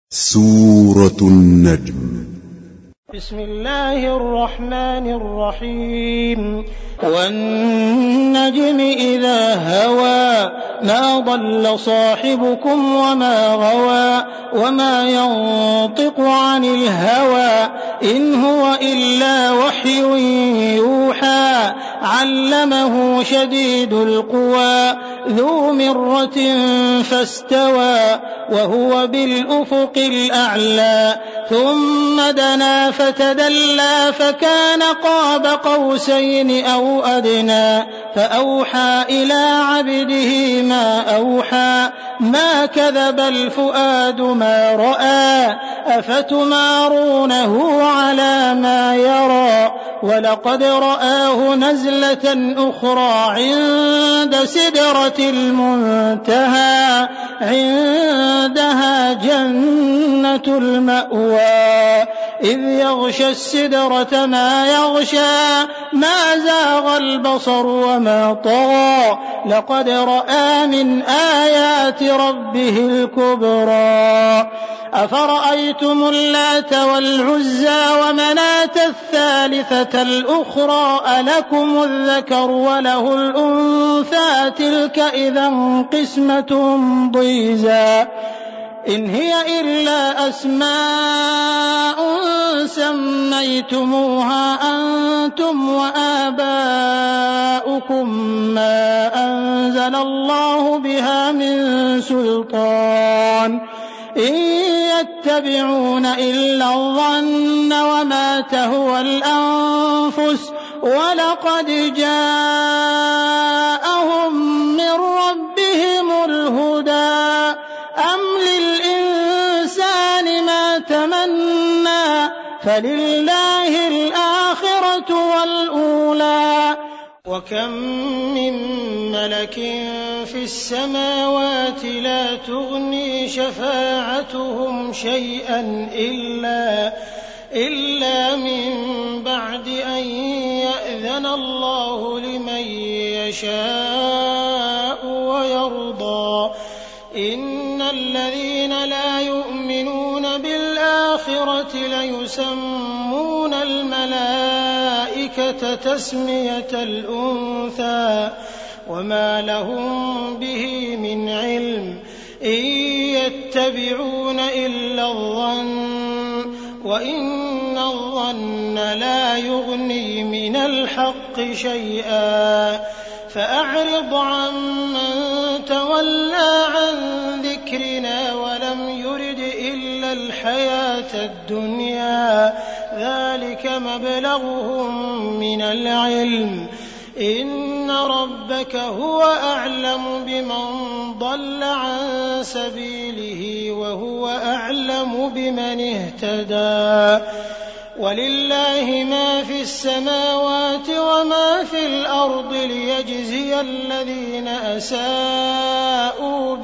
سورة النجم. بسم الله الرحمن الرحيم. والنجم إذا هوى ما ضل صاحبكم وما غوى وما ينطق عن الهوى إن هو إلا وحي يوحى علمه شديد القوى ذو مرة فاستوى وهو بالأفق الأعلى ثم دنا فتدلى فكان قاب قوسين أو أدنى فأوحى إلى عبده ما أوحى ما كذب الفؤاد ما رأى أفتمارونه على ما يرى ولقد رآه نزلة أخرى عند سدرة المنتهى عندها جنة المأوى إذ يغشى السدرة ما يغشى ما زاغ البصر وما طغى لقد رأى من آيات ربه الكبرى أفرأيتم اللات والعزى ومناة الثالثة الأخرى ألكم الذكر وله الأنثى تلك إذا قسمة ضيزى إن هي إلا أسماء سميتموها أنتم وآباؤكم ما أنزل الله بها من سلطان إن يتبعون إلا الظن وما تهوى الأنفس ولقد جاءهم من ربهم الهدى أم للإنسان ما تمنى فلله الآخرة والأولى وكم من ملك في السماوات لا تغني شفاعتهم شيئا إلا من بعد أن يأذن الله لمن يشاء ويرضى إن الذين لا يؤمنون بالآخرة ليسمون الملائكة تسمية الأنثى وما لهم به من علم إن يتبعون إلا الظن وإن الظن لا يغني من الحق شيئا فأعرض عمن تولى عن ذكرنا ولم يرد إلا الحياة الدنيا ذلك مبلغهم من العلم إن ربك هو أعلم بمن ضل عن سبيله وهو أعلم بمن اهتدى ولله ما في السماوات وما في الأرض ليجزي الذين أساءوا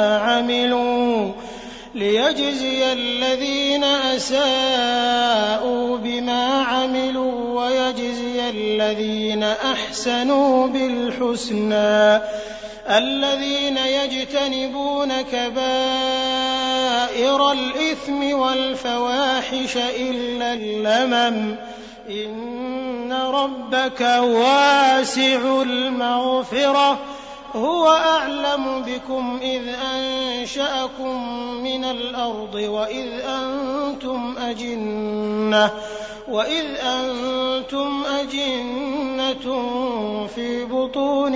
بما عملوا ويجزي الذين أحسنوا بالحسنى الذين يجتنبون كبائر الإثم والفواحش إلا اللمم إن ربك واسع المغفرة هو أعلم بكم إذ أنشأكم من الأرض وإذ أنتم أجنة في بطون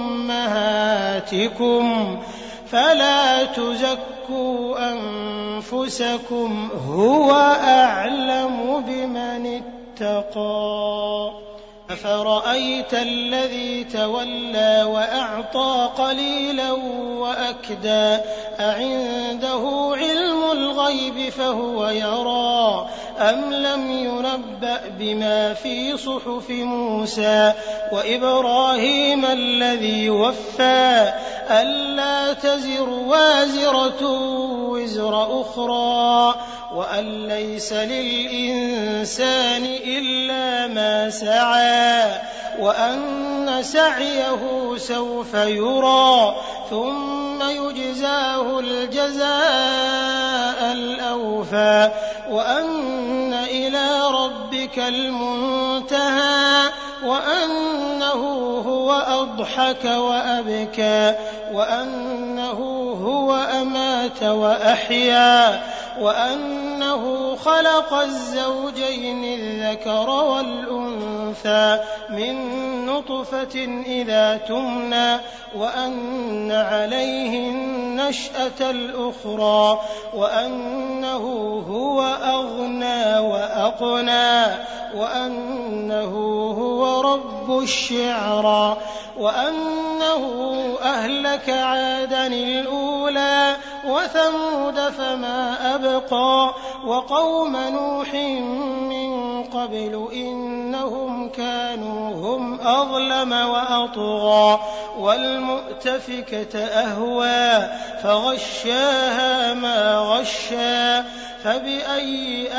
أمهاتكم فلا تزكوا أنفسكم هو أعلم بمن اتقى أفرأيت الذي تولى وأعطى قليلا وأكدى أعنده علم الغيب فهو يرى أم لم ينبأ بما في صحف موسى وإبراهيم الذي وفى ألا تزر وازرة وزر أخرى وأن ليس للإنسان إلا ما سعى وأن سعيه سوف يرى ثم يجزاه الجزاء الأوفى زُخْرُفًا وَأَنَّ إِلَىٰ رَبِّكَ الْمُنتَهَىٰ وَأَنَّهُ هُوَ أَضْحَكَ وَأَبْكَىٰ وَأَنَّهُ هُوَ أَمَاتَ وَأَحْيَا وَأَنَّهُ خَلَقَ الزَّوْجَيْنِ الذَّكَرَ وَالْأُنثَىٰ مِن نُّطْفَةٍ إِذَا تُمْنَىٰ وَأَنَّ عَلَيْهِ النَّشْأَةَ الْأُخْرَىٰ وَأَنَّهُ هُوَ أَغْنَىٰ وَأَقْنَىٰ وَأَنَّهُ هُوَ رَبُّ الشِّعْرَىٰ وَأَنَّهُ أَهْلَكَ عَادًا الْأُولَىٰ وَثَمُودَ فَمَا أَبْقَىٰ وَقَوْمَ نُوحٍ مِّن قَبْلُ إِنَّهُمْ كَانُوا هُمْ أَظْلَمَ وَأَطْغَىٰ وَالْمُؤْتَفِكَةَ أَهْوَىٰ فَغَشَّاهَا مَا غَشَّىٰ فَبِأَيِّ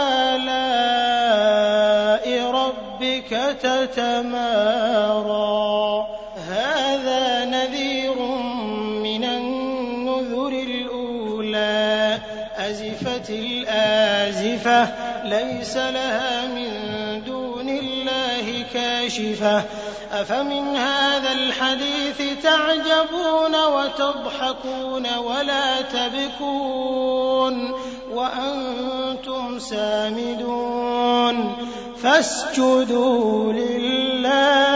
آلَاءِ رَبِّكَ تَتَمَارَىٰ هَٰذَا نَذِيرٌ مِّنَ النُّذُرِ الْأُولَىٰ أَزِفَتِ الْآزِفَةُ لَيْسَ لَهَا مِن دُونِ اللَّهِ كَاشِفَةٌ أَفَمِنْ هَٰذَا الْحَدِيثِ تَعْجَبُونَ وَتَضْحَكُونَ وَلَا تَبْكُونَ وَأَنتُمْ سَامِدُونَ فَاسْجُدُوا لِلَّهِ